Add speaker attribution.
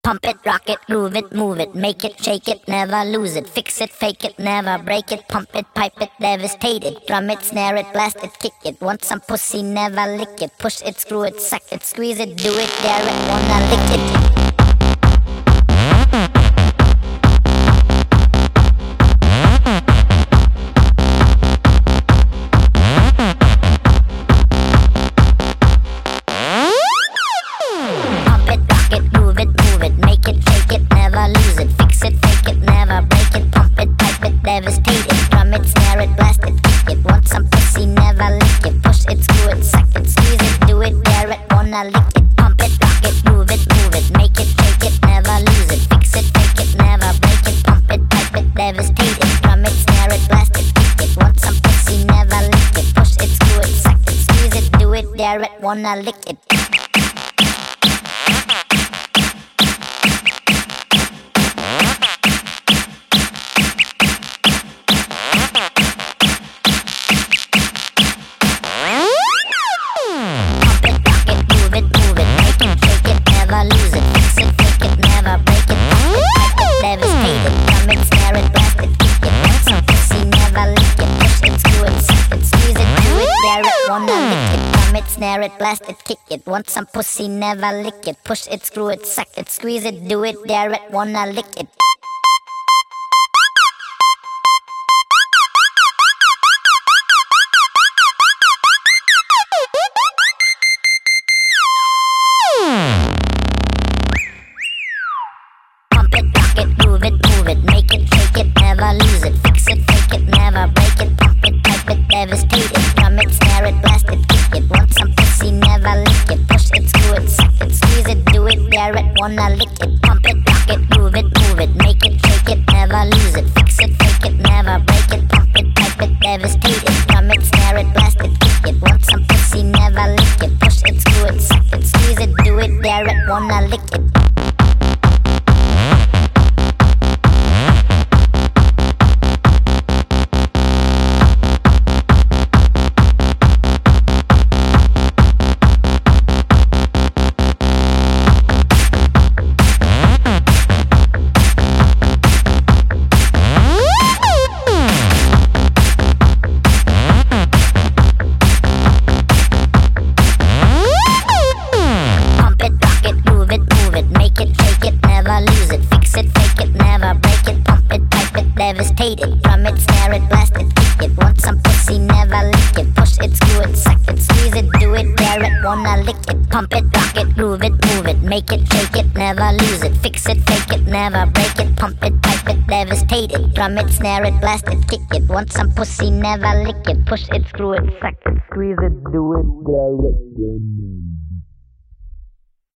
Speaker 1: Pump it, rock it, groove it, move it, make it, shake it, never lose it, fix it, fake it, never break it, pump it, pipe it, devastate it, drum it, snare it, blast it, kick it, want some pussy, never lick it, push it, screw it, suck it, squeeze it, do it, dare it, wanna lick it. Devastate it, drum it, snare it, blast it, kick it. Want some pussy, never lick it. Push it, screw it, suck it, squeeze it, do it, dare it, wanna lick it. Pump it, rock it, move it, make it, shake it, never lose it. Fix it, fake it, never break it. Pump it, pipe it, devastate it. Drum it, snare it, blast it, kick it. Want some pussy, never lick it. Push it, screw it, suck it, squeeze it, do it, dare it, wanna lick it. Snare it, blast it, kick it. Want some pussy, never lick it. Push it, screw it, suck it, squeeze it, do it, dare it, wanna lick it. Pump it, rock it, move it, make it, shake it, never lose it. Fix it, fake it, never break it. Pump it, pipe it, devastate it. Drum it, snare it, blast it, kick it. Want some pussy, never lick it. Push it, screw it, suck it, squeeze it, do it, dare it, wanna lick it. Pump it, rock it, move it, make it, shake it, never lose it. Fix it, fake it, never break it. Pump it, pipe it, devastate it. Drum it, snare it, blast it, kick it. Want some pussy, never lick it. Push it, screw it, suck it, squeeze it, do it, dare it, wanna lick it. Devastate it, drum it, snare it, blast it, kick it. Want some pussy, never lick it. Push it, screw it, suck it, squeeze it, do it, dare it, wanna lick it. Pump it, rock it, groove it, make it, shake it, never lose it. Fix it, fake it, never break it. Pump it, pipe it, devastate it. Drum it, snare it, blast it, kick it. Want some pussy, never lick it. Push it, screw it, suck it, squeeze it, do it, dare it, wanna lick it.